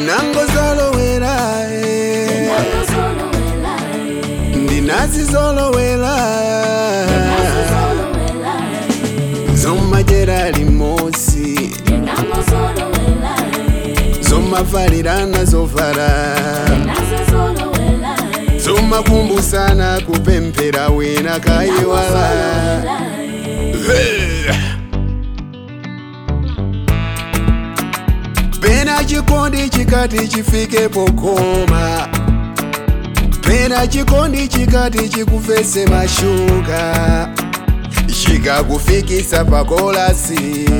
ndinangozolowera ndinazizolowera zomajera limosi zomavalirana zovala zomakumbusana kupempera wina kayiwala pena chikondi chikati chifike pokoma pena chikondi chikati chikufese mashuka chikakufikisa pakolasi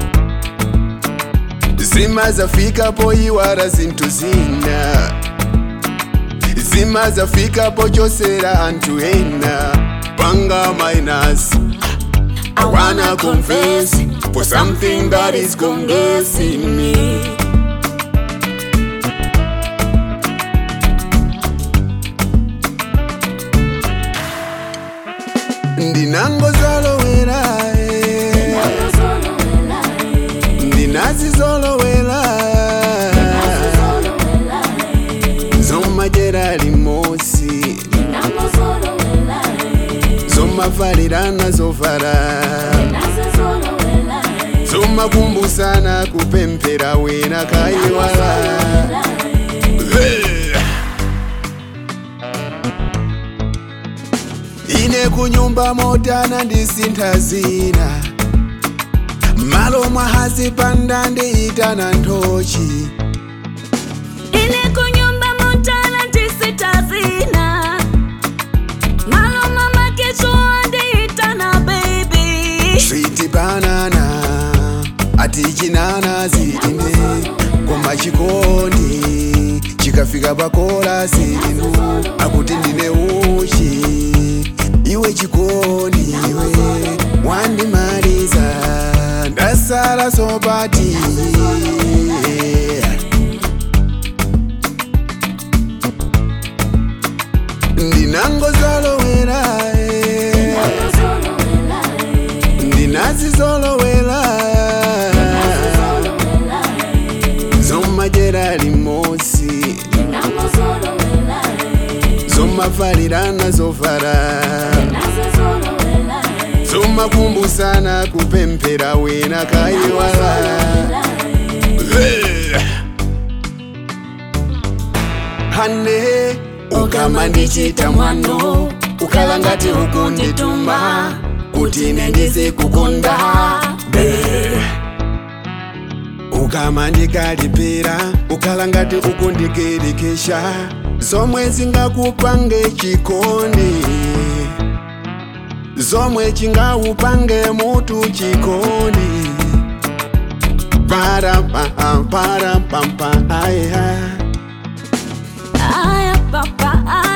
zima zafika poyiwala zinthu zina zima zafika pochosera anthu ena panga minus I wanna confess for something that is confessing me. Ndinangozolowera ndinazizolowera zomajera limosi zomavalirana zovala zomakumbusana kupempera wina kayiwala ine kunyumba motana ndisintha zina malo mwahazi panda ndiitana ntochi ine kunyumba motana ndisintha zina malo mama kichwa ndiitana baby sweet banana ati chinanazi ine koma chikondi chikafika pakolasi inu akuti ndine uchi iwe chikondi iwe wandimaliza ndasala sobati ndinangozolowera ndinazizolowera zomajera limosi zomavalirana zovala zomakumbusana kupempera wina kayiwala hane ukama ndichita mwano ukala ngati ukundituma kuti nendize kukonda ukama ndikalipira ukala ngati ukundikilikisha zomwe zingakupange chikondi zomwe chingaupange mutu chikondi para pam pam aya papa